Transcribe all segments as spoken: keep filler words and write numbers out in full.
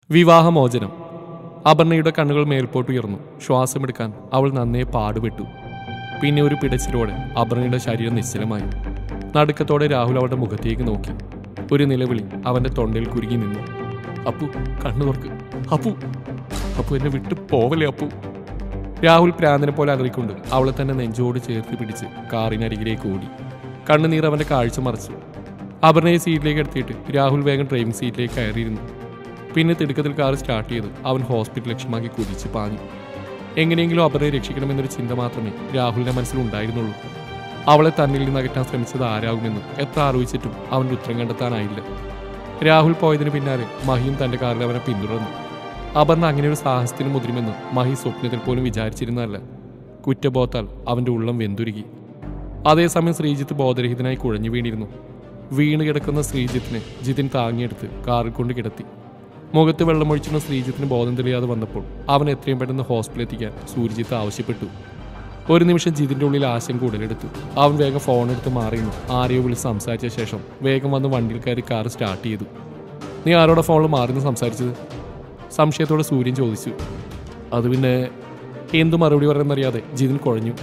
വിവാഹമോചനം. അപർണയുടെ കണ്ണുകൾ മേൽപോട്ടുയർന്നു. ശ്വാസമെടുക്കാൻ അവൾ നന്നേ പാടുപെട്ടു. പിന്നെ ഒരു പിടച്ചിലോടെ അപർണയുടെ ശരീരം നിശ്ചലമായി. നടുക്കത്തോടെ രാഹുൽ അവളുടെ മുഖത്തേക്ക് നോക്കി. ഒരു നിലവിളി അവന്റെ തൊണ്ടയിൽ കുരുങ്ങി നിന്നു. അപ്പു, കണ്ണു തുറക്ക്. അപ്പു, അപ്പു എന്നെ വിട്ടു പോവല്ലേ അപ്പു. രാഹുൽ പ്രാന്തനെ പോലെ അലറിക്കൊണ്ട് അവളെ തന്നെ നെഞ്ചോട് ചേർത്ത് പിടിച്ച് കാറിനരികിലേക്ക് ഓടി. കണ്ണുനീർ അവന്റെ കാഴ്ച മറച്ചു. അപർണയെ സീറ്റിലേക്ക് എടുത്തിട്ട് രാഹുൽ വേഗം ഡ്രൈവിംഗ് സീറ്റിലേക്ക് കയറിയിരുന്നു. പിന്നെ തിടുക്കത്തിൽ കാർ സ്റ്റാർട്ട് ചെയ്ത് അവൻ ഹോസ്പിറ്റൽ ലക്ഷ്യമാക്കി കുതിച്ച് പാഞ്ഞു. എങ്ങനെയെങ്കിലും അപർണയെ രക്ഷിക്കണമെന്നൊരു ചിന്ത മാത്രമേ രാഹുലിന്റെ മനസ്സിലുണ്ടായിരുന്നുള്ളൂ. അവളെ തന്നിൽ നിന്ന് അകറ്റാൻ ശ്രമിച്ചത് ആരാകുമെന്ന് എത്ര ആലോചിച്ചിട്ടും അവൻ്റെ ഉത്തരം കണ്ടെത്താനായില്ല. രാഹുൽ പോയതിന് പിന്നാലെ മഹിയും തൻ്റെ കാറിൽ അവനെ പിന്തുടർന്നു. അപർണ അങ്ങനെ ഒരു സാഹസത്തിന് മുതിരുമെന്ന് മഹി സ്വപ്നത്തിൽ പോലും വിചാരിച്ചിരുന്നതല്ല. കുറ്റബോധത്താൽ അവൻ്റെ ഉള്ളം വെന്തുരുകി. അതേസമയം ശ്രീജിത്ത് ബോധരഹിതനായി കുഴഞ്ഞു വീണിരുന്നു. വീണ് കിടക്കുന്ന ശ്രീജിത്തിനെ ജിതിൻ താങ്ങിയെടുത്ത് കാറിൽ കൊണ്ട് കിടത്തി. മുഖത്ത് വെള്ളമൊഴിച്ചിരുന്ന ശ്രീജിത്തിന് ബോധം തെളിയാതെ വന്നപ്പോൾ അവൻ എത്രയും പെട്ടെന്ന് ഹോസ്പിറ്റലിൽ എത്തിക്കാൻ സൂര്യജിത്ത് ആവശ്യപ്പെട്ടു. ഒരു നിമിഷം ജിതിൻ്റെ ഉള്ളിൽ ആശങ്ക ഉടലെടുത്തു. അവൻ വേഗം ഫോണെടുത്ത് മാറിയിരുന്നു. ആരെയോ വിളിച്ച് സംസാരിച്ച ശേഷം വേഗം വന്ന് വണ്ടിയിൽ കയറി കാർ സ്റ്റാർട്ട് ചെയ്തു. നീ ആരോടെ ഫോണിൽ മാറിന്ന് സംസാരിച്ചത്? സംശയത്തോടെ സൂര്യൻ ചോദിച്ചു. അത് പിന്നെ എന്തു മറുപടി പറയുന്നറിയാതെ ജിതിൻ കുഴഞ്ഞു.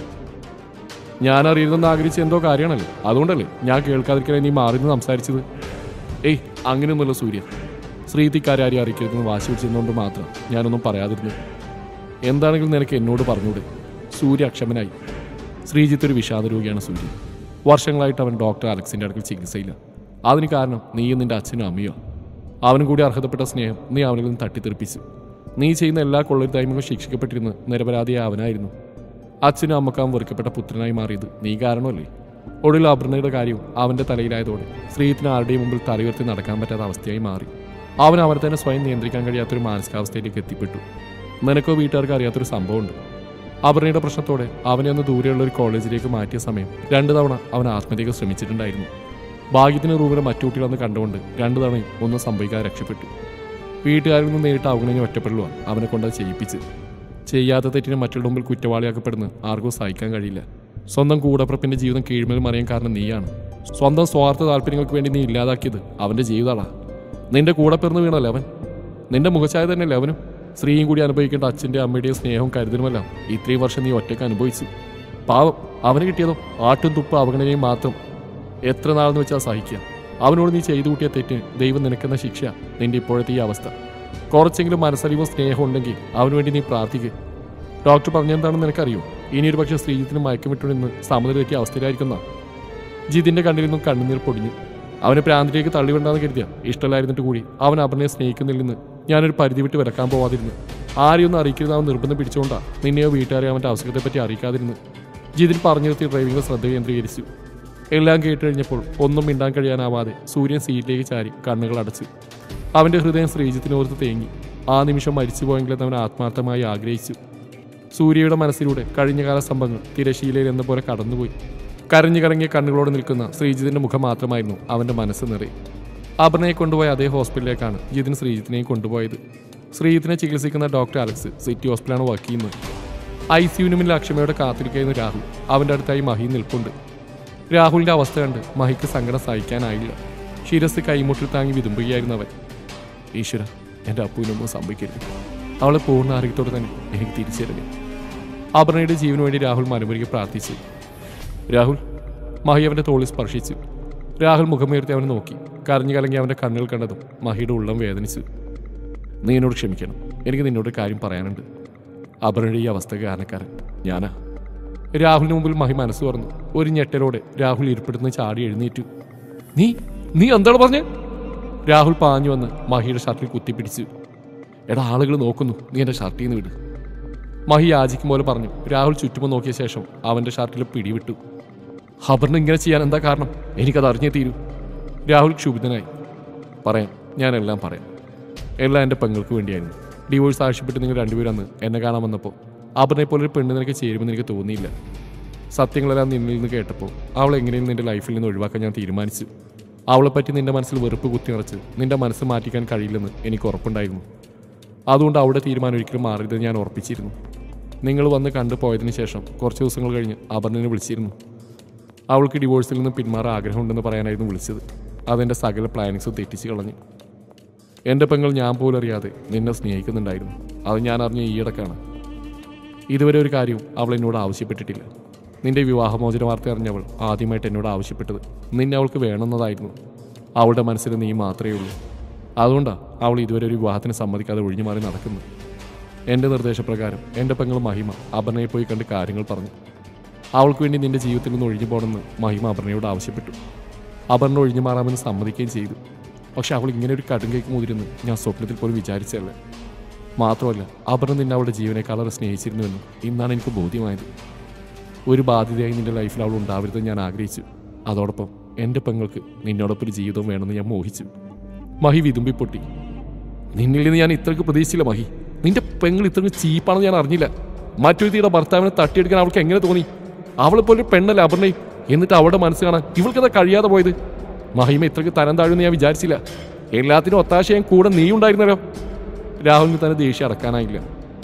ഞാൻ അറിയുന്നെന്ന് ആഗ്രഹിച്ച എന്തോ കാര്യമാണല്ലോ, അതുകൊണ്ടല്ലേ ഞാൻ കേൾക്കാതിരിക്കാൻ നീ മാറിന്ന് സംസാരിച്ചത്? ഏയ്, അങ്ങനെയൊന്നുമല്ല സൂര്യ. ശ്രീതിക്കാരും അറിയിക്കരുതെന്ന് വാശി പിടിച്ചതുകൊണ്ട് മാത്രം ഞാനൊന്നും പറയാതിരുന്നു. എന്താണെങ്കിലും നിനക്ക് എന്നോട് പറഞ്ഞൂടെ? സൂര്യ അക്ഷമനായി. ശ്രീജിത്ത് ഒരു വിഷാദ രോഗിയാണ് സൂര്യ. വർഷങ്ങളായിട്ട് അവൻ ഡോക്ടർ അലക്സിൻ്റെ അടുക്കൽ ചികിത്സയില്ല. അതിന് കാരണം നീയും നിൻ്റെ അച്ഛനും അമ്മയോ. അവനും കൂടി അർഹതപ്പെട്ട സ്നേഹം നീ അവനിൽ നിന്ന് തട്ടിത്തെറിപ്പിച്ചു. നീ ചെയ്യുന്ന എല്ലാ കൊള്ളരുതായ്മകളും ശിക്ഷിക്കപ്പെട്ടിരുന്ന് നിരപരാധിയായ അവനായിരുന്നു. അച്ഛനും അമ്മക്കാവും വെറുക്കപ്പെട്ട പുത്രനായി മാറിയത് നീ കാരണമല്ലേ? ഒടുവിൽ അപർണയുടെ കാര്യവും അവൻ്റെ തലയിലായതോടെ ശ്രീജിത്തിന് ആരുടെയും മുമ്പിൽ തലയുയർത്തി നടക്കാൻ പറ്റാത്ത അവസ്ഥയായി മാറി. അവൻ അവനെ തന്നെ സ്വയം നിയന്ത്രിക്കാൻ കഴിയാത്തൊരു മാനസികാവസ്ഥയിലേക്ക് എത്തിപ്പെട്ടു. നിനക്കോ വീട്ടുകാർക്ക് അറിയാത്തൊരു സംഭവമുണ്ട്. അപർണയുടെ പ്രശ്നത്തോടെ അവനെ ഒന്ന് ദൂരെയുള്ള ഒരു കോളേജിലേക്ക് മാറ്റിയ സമയം രണ്ടു തവണ അവൻ ആത്മഹത്യക്ക് ശ്രമിച്ചിട്ടുണ്ടായിരുന്നു. ഭാഗ്യത്തിന് റൂമിലെ മറ്റു കുട്ടികളെന്ന് കണ്ടുകൊണ്ട് രണ്ടു തവണയും ഒന്നും സംഭവിക്കാതെ രക്ഷപ്പെട്ടു. വീട്ടുകാരിൽ നിന്ന് നേരിട്ട് അവഗണന ഒറ്റപ്പെടലുമാണ് അവനെ കൊണ്ടത് ചെയ്യിപ്പിച്ച്. ചെയ്യാത്ത തെറ്റിന് മറ്റുള്ള മുമ്പിൽ കുറ്റവാളിയാക്കപ്പെടുന്ന ആർക്കും സഹിക്കാൻ കഴിയില്ല. സ്വന്തം കൂടപ്പിറപ്പിന്റെ ജീവിതം കീഴ്മേൽ മറിയാൻ കാരണം നീയാണ്. സ്വന്തം സ്വാർത്ഥ താല്പര്യങ്ങൾക്ക് വേണ്ടി നീ ഇല്ലാതാക്കിയത് അവൻ്റെ ജീവിതമാണ്. നിന്റെ കൂടെ പിറന്നു വീണല്ലേ അവൻ. നിന്റെ മുഖച്ഛായ തന്നെയല്ലേ അവനും. സ്ത്രീയും കൂടി അനുഭവിക്കേണ്ട അച്ഛൻ്റെ അമ്മയുടെയും സ്നേഹവും കരുതലുമെല്ലാം ഇത്രയും വർഷം നീ ഒറ്റയ്ക്ക് അനുഭവിച്ചു. പാവം, അവന് കിട്ടിയതോ ആട്ടും തുപ്പ അവഗണനയും മാത്രം. എത്ര നാളെന്ന് വെച്ചാൽ സഹിക്കുക. അവനോട് നീ ചെയ്തു കൂട്ടിയ തെറ്റിന് ദൈവം നിനക്കെന്ന ശിക്ഷ നിന്റെ ഇപ്പോഴത്തെ ഈ അവസ്ഥ. കുറച്ചെങ്കിലും മനസ്സറിവും സ്നേഹം ഉണ്ടെങ്കിൽ അവന് വേണ്ടി നീ പ്രാർത്ഥിക്കുക. ഡോക്ടർ പറഞ്ഞെന്താണെന്ന് നിനക്കറിയോ? ഇനിയൊരു പക്ഷേ ശ്രീജിത്തിന് മയക്കമിട്ടുണ്ടെന്ന് സമുദ്രം തെറ്റിയ അവസ്ഥയിലായിരിക്കുന്ന. ജിതിൻ്റെ കണ്ണിൽ നിന്നും കണ്ണുനീർ പൊടിഞ്ഞു. അവനെ പ്രാന്തിലേക്ക് തള്ളിവിടാന്ന് കരുതിയ ഇഷ്ടമല്ലായിരുന്നിട്ട് കൂടി അവൻ അപർണയെ സ്നേഹിക്കുന്നില്ലെന്ന് ഞാനൊരു പരിധി വിട്ട് വിലക്കാൻ പോവാതിരുന്നു. ആരെയൊന്നും അറിയിക്കരുത് അവൻ നിർബന്ധം പിടിച്ചുകൊണ്ടാണ് നിന്നെയോ വീട്ടുകാരെയോ അവൻ്റെ അവസരത്തെപ്പറ്റി അറിയിക്കാതിരുന്നു. ജിതിൻ പറഞ്ഞു നിർത്തി ഡ്രൈവിംഗിൽ ശ്രദ്ധ കേന്ദ്രീകരിച്ചു. എല്ലാം കേട്ട് കഴിഞ്ഞപ്പോൾ ഒന്നും മിണ്ടാൻ കഴിയാനാവാതെ സൂര്യൻ സീറ്റിലേക്ക് ചാരി കണ്ണുകൾ അടച്ചു. അവൻ്റെ ഹൃദയം ശ്രീജിത്തിനോർത്ത് തേങ്ങി. ആ നിമിഷം മരിച്ചുപോയെങ്കിലും അവൻ ആത്മാർത്ഥമായി ആഗ്രഹിച്ചു. സൂര്യയുടെ മനസ്സിലൂടെ കഴിഞ്ഞകാല സംഭവങ്ങൾ തിരശീലയിൽ എന്ന പോലെ കടന്നുപോയി. കരഞ്ഞു കറങ്ങിയ കണ്ണുകളോട് നിൽക്കുന്ന ശ്രീജിത്തിൻ്റെ മുഖം മാത്രമായിരുന്നു അവൻ്റെ മനസ്സ് നിറയെ. അപർണയെ കൊണ്ടുപോയ അതേ ഹോസ്പിറ്റലിലേക്കാണ് ജിതിൻ ശ്രീജിത്തിനെയും കൊണ്ടുപോയത്. ശ്രീജിത്തിനെ ചികിത്സിക്കുന്ന ഡോക്ടർ അലക്സ് സിറ്റി ഹോസ്പിറ്റലാണ് വർക്ക് ചെയ്യുന്നത്. ഐ സിയുവിന് മുന്നിൽ അക്ഷമയോടെ കാത്തിരിക്കുന്ന രാഹുൽ. അവൻ്റെ അടുത്തായി മഹി നിൽപ്പുണ്ട്. രാഹുലിൻ്റെ അവസ്ഥ കണ്ട് മഹിക്ക് സങ്കടം സഹിക്കാനായില്ല. ശിരസ് കൈമുട്ടിൽ താങ്ങി വിതുമ്പുകയായിരുന്നു അവൻ. ഈശ്വര, എൻ്റെ അപ്പുവിനൊന്നും സംഭവിക്കരുത്. അവളെ പൂർണ്ണ ആരോഗ്യത്തോടെ തന്നെ എനിക്ക് തിരിച്ചറിഞ്ഞു. അപർണയുടെ ജീവന് വേണ്ടി രാഹുൽ മനമുരുകി പ്രാർത്ഥിച്ചു. രാഹുൽ. മഹി അവൻ്റെ തോളിൽ സ്പർശിച്ചു. രാഹുൽ മുഖമുയർത്തി അവനെ നോക്കി. കരഞ്ഞു കലങ്ങി അവൻ്റെ കണ്ണുകൾ കണ്ടതും മഹിയുടെ ഉള്ളം വേദനിച്ചു. നീ എന്നോട് ക്ഷമിക്കണം. എനിക്ക് നിന്നോട് കാര്യം പറയാനുണ്ട്. അപർണയുടെ ഈ അവസ്ഥ കാരണക്കാരൻ ഞാനാ. രാഹുലിന് മുമ്പിൽ മഹി മനസ്സ് തുറന്നു. ഒരു ഞെട്ടലോടെ രാഹുൽ ഇരിപ്പിടുന്ന് ചാടി എഴുന്നേറ്റു. നീ നീ എന്താണ് പറഞ്ഞേ? രാഹുൽ പാഞ്ഞു വന്ന് മഹിയുടെ ഷർട്ടിൽ കുത്തിപ്പിടിച്ചു. എടാ, ആളുകൾ നോക്കുന്നു, നീ എൻ്റെ ഷർട്ടിൽ നിന്ന് വിട്. മഹി യാചിക്കും പോലെ പറഞ്ഞു. രാഹുൽ ചുറ്റുമോ നോക്കിയ ശേഷം അവൻ്റെ ഷർട്ടിൽ പിടിവിട്ടു. അപർണ ഇങ്ങനെ ചെയ്യാൻ എന്താ കാരണം? എനിക്കത് അറിഞ്ഞേ തീരൂ. രാഹുൽ ക്ഷുഭിതനായി. പറയാം, ഞാനെല്ലാം പറയാം. എല്ലാം എൻ്റെ പെങ്ങൾക്ക് വേണ്ടിയായിരുന്നു. ഡിവോഴ്സ് ആവശ്യപ്പെട്ട് നിങ്ങൾ രണ്ടുപേരും അന്ന് എന്നെ കാണാൻ വന്നപ്പോൾ അപർണയെ പോലെ ഒരു പെണ്ണ് നിനക്ക് ചേരുമെന്ന് എനിക്ക് തോന്നിയില്ല. സത്യങ്ങളെല്ലാം നിന്നിൽ നിന്ന് കേട്ടപ്പോൾ അവൾ എങ്ങനെയും നിൻ്റെ ലൈഫിൽ നിന്ന് ഒഴിവാക്കാൻ ഞാൻ തീരുമാനിച്ചു. അവളെപ്പറ്റി നിൻ്റെ മനസ്സിൽ വെറുപ്പ് കുത്തിനിറച്ച് നിൻ്റെ മനസ്സ് മാറ്റിക്കാൻ കഴിയില്ലെന്ന് എനിക്ക് ഉറപ്പുണ്ടായിരുന്നു. അതുകൊണ്ട് അവിടെ തീരുമാനം ഒരിക്കലും മാറിയത് ഞാൻ ഉറപ്പിച്ചിരുന്നു. നിങ്ങൾ വന്ന് കണ്ടു പോയതിന് ശേഷം കുറച്ച് ദിവസങ്ങൾ കഴിഞ്ഞ് അപർണനെ വിളിച്ചിരുന്നു. അവൾക്ക് ഡിവോഴ്സിൽ നിന്ന് പിന്മാറാൻ ആഗ്രഹമുണ്ടെന്ന് പറയാനായിരുന്നു വിളിച്ചത്. അതെൻ്റെ സകല പ്ലാനിങ്സും തെറ്റിച്ച് കളഞ്ഞു. എൻ്റെ പെങ്ങൾ ഞാൻ പോലും അറിയാതെ നിന്നെ സ്നേഹിക്കുന്നുണ്ടായിരുന്നു. അത് ഞാൻ അറിഞ്ഞ ഈയിടക്കാണ്. ഇതുവരെ ഒരു കാര്യവും അവൾ എന്നോട് ആവശ്യപ്പെട്ടിട്ടില്ല. നിന്റെ വിവാഹമോചന വാർത്ത അറിഞ്ഞവൾ ആദ്യമായിട്ട് എന്നോട് ആവശ്യപ്പെട്ടത് നിന്നെ അവൾക്ക് വേണമെന്നതായിരുന്നു. അവളുടെ മനസ്സിൽ നീ മാത്രമേ ഉള്ളൂ. അതുകൊണ്ടാണ് അവൾ ഇതുവരെ ഒരു വിവാഹത്തിന് സമ്മതിക്കാതെ ഒഴിഞ്ഞു മാറി നടക്കുന്നത്. എൻ്റെ നിർദ്ദേശപ്രകാരം എൻ്റെ പെങ്ങൾ മഹിമ അപർണയെ പോയി കണ്ട് കാര്യങ്ങൾ പറഞ്ഞു. അവൾക്ക് വേണ്ടി നിന്റെ ജീവിതത്തിൽ നിന്ന് ഒഴിഞ്ഞു പോകണമെന്ന് മഹിമ അപർണയോട് ആവശ്യപ്പെട്ടു. അപർണ ഒഴിഞ്ഞു മാറാമെന്ന് സമ്മതിക്കുകയും ചെയ്തു. പക്ഷെ അവൾ ഇങ്ങനെ ഒരു കടുങ്കൈക്ക് മുതിരുന്ന് ഞാൻ സ്വപ്നത്തിൽ പോലും വിചാരിച്ചല്ല. മാത്രമല്ല, അപർണ നിന്നെ അവളുടെ ജീവനേക്കാളേറെ സ്നേഹിച്ചിരുന്നുവെന്ന് ഇന്നാണ് എനിക്ക് ബോധ്യമായത്. ഒരു ബാധ്യതയായി നിന്റെ ലൈഫിൽ അവൾ ഉണ്ടാവരുതെന്ന് ഞാൻ ആഗ്രഹിച്ചു. അതോടൊപ്പം എൻ്റെ പെങ്ങൾക്ക് നിന്നോടൊപ്പം ഒരു ജീവിതം വേണമെന്ന് ഞാൻ മോഹിച്ചു. മഹി വിതുമ്പിപ്പൊട്ടി. നിന്നിൽ നിന്ന് ഞാൻ ഇത്രയ്ക്ക് പ്രതീക്ഷിച്ചില്ല മഹി. നിന്റെ പെങ്ങൾ ഇത്രയ്ക്ക് ചീപ്പാണെന്ന് ഞാൻ അറിഞ്ഞില്ല. മറ്റൊരുത്തിയുടെ ഭർത്താവിനെ തട്ടിയെടുക്കാൻ അവൾക്ക് എങ്ങനെ തോന്നി? അവളെപ്പോലെ പെണ്ണല്ല അപർണയും. എന്നിട്ട് അവളുടെ മനസ്സ് കാണാൻ ഇവൾക്കതാ കഴിയാതെ പോയത്. മഹിമ ഇത്രയ്ക്ക് തരം താഴുമെന്ന് ഞാൻ വിചാരിച്ചില്ല. എല്ലാത്തിനും ഒത്താശയും കൂടെ നീ ഉണ്ടായിരുന്നല്ലോ. രാഹുലിന് തന്നെ ദേഷ്യം അടക്കാനായില്ല.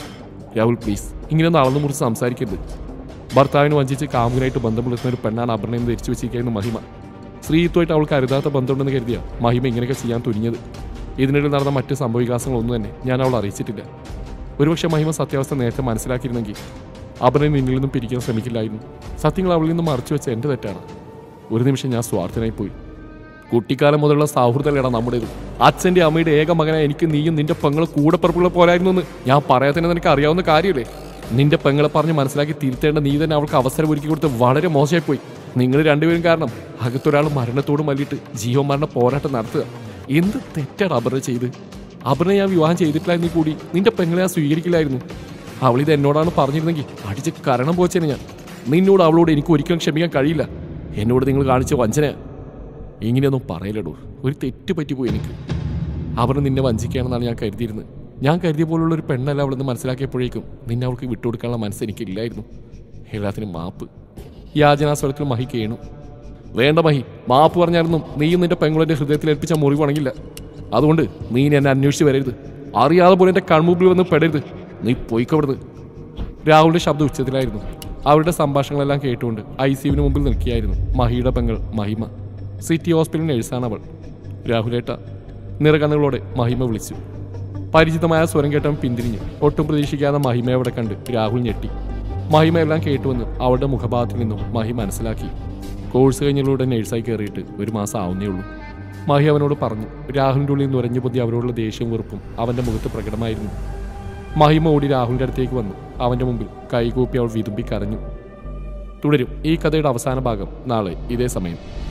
രാഹുൽ പ്ലീസ്, ഇങ്ങനെയൊന്നും അളന്നു മുറിച്ച് സംസാരിക്കരുത്. ഭർത്താവിന് വഞ്ചിച്ച് കാമുകനായിട്ട് ബന്ധം പുലർത്തുന്ന ഒരു പെണ്ണാണ് അപർണയെന്ന് ധരിച്ചു വെച്ചിരിക്കുന്ന മഹിമ. സ്ത്രീത്വമായിട്ട് അവൾക്ക് അരുതാത്ത ബന്ധമുണ്ടെന്ന് കരുതിയ മഹിമ ഇങ്ങനെയൊക്കെ ചെയ്യാൻ തുനിഞ്ഞത്. ഇതിനിടയിൽ നടന്ന മറ്റ് സംഭവവികാസങ്ങളൊന്നും തന്നെ ഞാൻ അവൾ അറിയിച്ചിട്ടില്ല. ഒരുപക്ഷെ മഹിമ സത്യാവസ്ഥ നേരത്തെ മനസ്സിലാക്കിയിരുന്നെങ്കിൽ അപർണയെ നിന്നിൽ നിന്നും പിരിക്കാൻ ശ്രമിക്കില്ലായിരുന്നു. സത്യങ്ങൾ അവളിൽ നിന്നും മറച്ചു വെച്ച എൻ്റെ തെറ്റാണ്. ഒരു നിമിഷം ഞാൻ സ്വാർത്ഥനായി പോയി. കുട്ടിക്കാലം മുതലുള്ള സൗഹൃദമല്ലേടാ നമ്മുടേത്. അച്ഛൻ്റെ അമ്മയുടെ ഏക മകനായ എനിക്ക് നീയും നിന്റെ പെങ്ങൾ കൂടെപ്പിറപ്പുകളെ പോലായിരുന്നു എന്ന് ഞാൻ പറയാത്തന്നെ നിനക്ക് അറിയാവുന്ന കാര്യമല്ലേ? നിന്റെ പെങ്ങളെ പറഞ്ഞ് മനസ്സിലാക്കി തിരുത്തേണ്ട നീ തന്നെ അവൾക്ക് അവസരം ഒരുക്കി കൊടുത്ത് വളരെ മോശമായിപ്പോയി. നിങ്ങൾ രണ്ടുപേരും കാരണം അകത്തൊരാൾ മരണത്തോട് മല്ലിയിട്ട് ജീവമരണ പോരാട്ടം നടത്തുക. എന്ത് തെറ്റാണ് അപർണ ചെയ്ത്? അപർണ ഞാൻ വിവാഹം ചെയ്തിട്ടില്ലായിരുന്നെങ്കിൽ കൂടി നിന്റെ പെങ്ങളെ ഞാൻ സ്വീകരിക്കില്ലായിരുന്നു. അവളിത് എന്നോടാണ് പറഞ്ഞിരുന്നെങ്കിൽ അടിച്ച് കരണം പോച്ചേനെ ഞാൻ. നിന്നോട് അവളോട് എനിക്ക് ഒരിക്കലും ക്ഷമിക്കാൻ കഴിയില്ല. എന്നോട് നിങ്ങൾ കാണിച്ച വഞ്ചന. ഇങ്ങനെയൊന്നും പറയലടൂ. ഒരു തെറ്റ് പറ്റിപ്പോയി എനിക്ക്. അപർണ നിന്നെ വഞ്ചിക്കുകയാണെന്നാണ് ഞാൻ കരുതിയിരുന്നത്. ഞാൻ കരുതിയ പോലുള്ള ഒരു പെണ്ണല്ല അവളെന്ന് മനസ്സിലാക്കിയപ്പോഴേക്കും നിന്നെ അവൾക്ക് വിട്ടുകൊടുക്കാനുള്ള മനസ്സ് എനിക്കില്ലായിരുന്നു. എല്ലാത്തിനും മാപ്പ്. യാചനാസ്വരത്തിൽ മഹി കേണു. വേണ്ട മഹി, മാപ്പ് പറഞ്ഞായിരുന്നു നീയും നിന്റെ പെങ്ങളുടെ ഹൃദയത്തിൽ ഏൽപ്പിച്ച മുറിവണങ്ങില്ല. അതുകൊണ്ട് നീ എന്നെ അന്വേഷിച്ച് വരരുത്. അറിയാതെ പോലും എൻ്റെ കൺമുമ്പിൽ വന്ന് പെടരുത്. നീ പോയിക്കവിടുന്ന്. രാഹുലിന്റെ ശബ്ദം ഉച്ചത്തിലായിരുന്നു. അവരുടെ സംഭാഷണങ്ങളെല്ലാം കേട്ടുകൊണ്ട് ഐ സിയുവിന് മുമ്പിൽ നിൽക്കുകയായിരുന്നു മഹിയുടെ പെങ്ങൾ മഹിമ. സിറ്റി ഹോസ്പിറ്റലിൽ നഴ്സാണ് അവൾ. രാഹുലേട്ട, നിറകണ്ണുകളോടെ മഹിമ വിളിച്ചു. പരിചിതമായ സ്വരം കേട്ടവൻ പിന്തിരിഞ്ഞു. ഒട്ടും പ്രതീക്ഷിക്കാതെ മഹിമയെ അവിടെ കണ്ട് രാഹുൽ ഞെട്ടി. മഹിമയെല്ലാം കേട്ടുവന്ന് അവളുടെ മുഖഭാഗത്തിൽ നിന്നും മഹി മനസ്സിലാക്കി. കോഴ്സ് കഴിഞ്ഞിലൂടെ നഴ്സായി കയറിയിട്ട് ഒരു മാസം ആവുന്നേ ഉള്ളൂ. മഹി അവനോട് പറഞ്ഞു. രാഹുലിൻ്റെ ഉള്ളിൽ നുരഞ്ഞു പൊതി അവരോടുള്ള ദേഷ്യവും വെറുപ്പും അവൻ്റെ മുഖത്ത് പ്രകടമായിരുന്നു. മഹിമ ഓടി രാഹുലിൻ്റെ അടുത്തേക്ക് വന്നു. അവൻ്റെ മുമ്പിൽ കൈകൂപ്പി അവൾ വിതുമ്പി കരഞ്ഞു. തുടരും ഈ കഥയുടെ അവസാന ഭാഗം നാളെ ഇതേ സമയം.